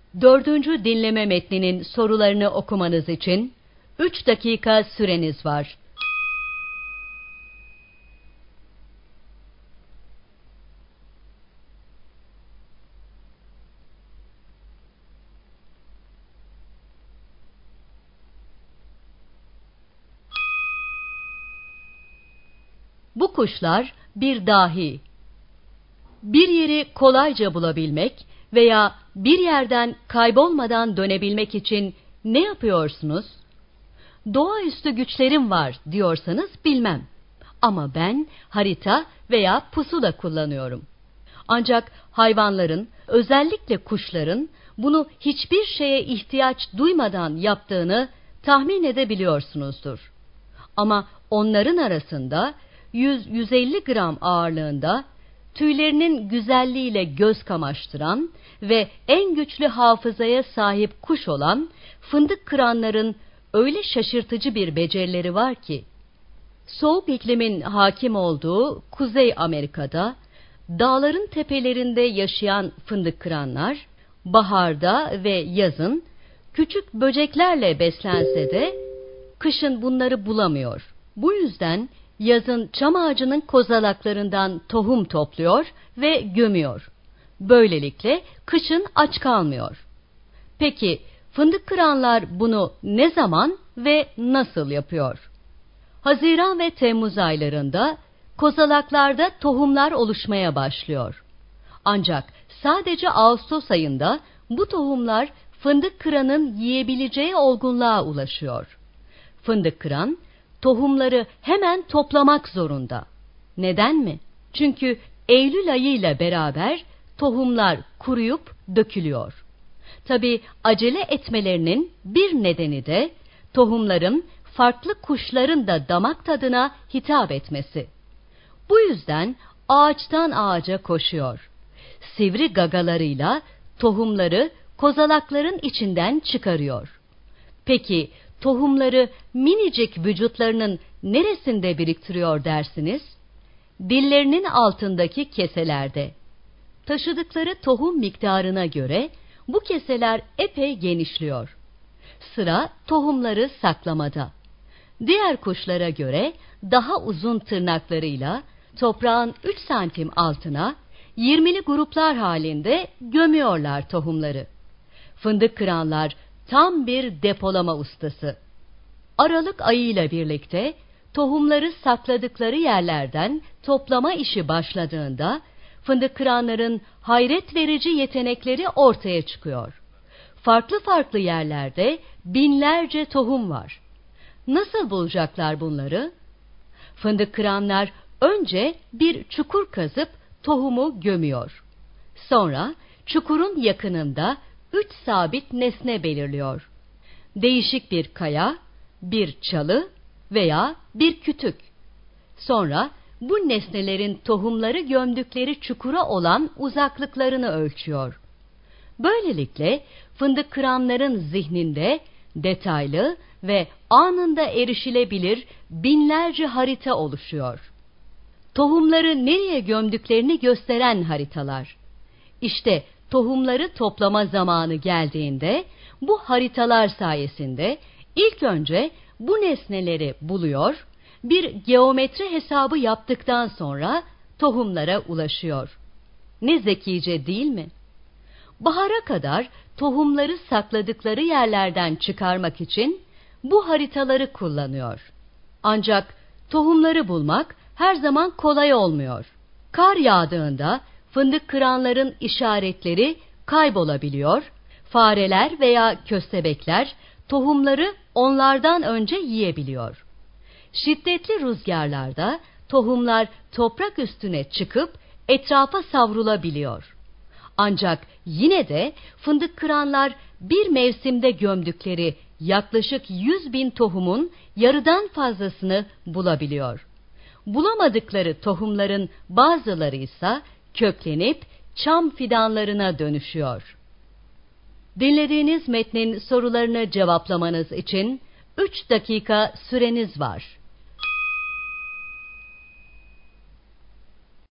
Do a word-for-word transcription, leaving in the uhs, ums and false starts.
Dördüncü dinleme metninin sorularını okumanız için üç dakika süreniz var. Bu kuşlar bir dahi. Bir yeri kolayca bulabilmek veya bir yerden kaybolmadan dönebilmek için ne yapıyorsunuz? Doğaüstü güçlerim var diyorsanız bilmem. Ama ben harita veya pusula kullanıyorum. Ancak hayvanların, özellikle kuşların bunu hiçbir şeye ihtiyaç duymadan yaptığını tahmin edebiliyorsunuzdur. Ama onların arasında yüz yüz elli gram ağırlığında, tüylerinin güzelliğiyle göz kamaştıran ve en güçlü hafızaya sahip kuş olan fındık kıranların öyle şaşırtıcı bir becerileri var ki, soğuk iklimin hakim olduğu Kuzey Amerika'da, dağların tepelerinde yaşayan fındık kıranlar, baharda ve yazın küçük böceklerle beslense de, kışın bunları bulamıyor. Bu yüzden yazın çam ağacının kozalaklarından tohum topluyor ve gömüyor. Böylelikle kışın aç kalmıyor. Peki fındık kıranlar bunu ne zaman ve nasıl yapıyor? Haziran ve Temmuz aylarında kozalaklarda tohumlar oluşmaya başlıyor. Ancak sadece Ağustos ayında bu tohumlar fındık kıranın yiyebileceği olgunluğa ulaşıyor. Fındık kıran tohumları hemen toplamak zorunda. Neden mi? Çünkü Eylül ayıyla beraber tohumlar kuruyup dökülüyor. Tabii acele etmelerinin bir nedeni de tohumların farklı kuşların da damak tadına hitap etmesi. Bu yüzden ağaçtan ağaca koşuyor. Sivri gagalarıyla tohumları kozalakların içinden çıkarıyor. Peki tohumları minicik vücutlarının neresinde biriktiriyor dersiniz? Dillerinin altındaki keselerde. Taşıdıkları tohum miktarına göre bu keseler epey genişliyor. Sıra tohumları saklamada. Diğer kuşlara göre daha uzun tırnaklarıyla toprağın üç santim altına yirmili gruplar halinde gömüyorlar tohumları. Fındık kıranlar tam bir depolama ustası. Aralık ayıyla birlikte tohumları sakladıkları yerlerden toplama işi başladığında fındık kıranların hayret verici yetenekleri ortaya çıkıyor. Farklı farklı yerlerde binlerce tohum var. Nasıl bulacaklar bunları? Fındık kıranlar önce bir çukur kazıp tohumu gömüyor. Sonra çukurun yakınında üç sabit nesne belirliyor. Değişik bir kaya, bir çalı veya bir kütük. Sonra bu nesnelerin tohumları gömdükleri çukura olan uzaklıklarını ölçüyor. Böylelikle fındık kıranların zihninde detaylı ve anında erişilebilir binlerce harita oluşuyor. Tohumları nereye gömdüklerini gösteren haritalar. İşte tohumları toplama zamanı geldiğinde bu haritalar sayesinde ilk önce bu nesneleri buluyor, bir geometri hesabı yaptıktan sonra tohumlara ulaşıyor. Ne zekice değil mi? Bahara kadar tohumları sakladıkları yerlerden çıkarmak için bu haritaları kullanıyor. Ancak tohumları bulmak her zaman kolay olmuyor. Kar yağdığında fındık kıranların işaretleri kaybolabiliyor, fareler veya köstebekler tohumları onlardan önce yiyebiliyor. Şiddetli rüzgarlarda tohumlar toprak üstüne çıkıp etrafa savrulabiliyor. Ancak yine de fındık kıranlar bir mevsimde gömdükleri yaklaşık yüz bin tohumun yarıdan fazlasını bulabiliyor. Bulamadıkları tohumların bazıları ise köklenip çam fidanlarına dönüşüyor. Dinlediğiniz metnin sorularını cevaplamanız için üç dakika süreniz var.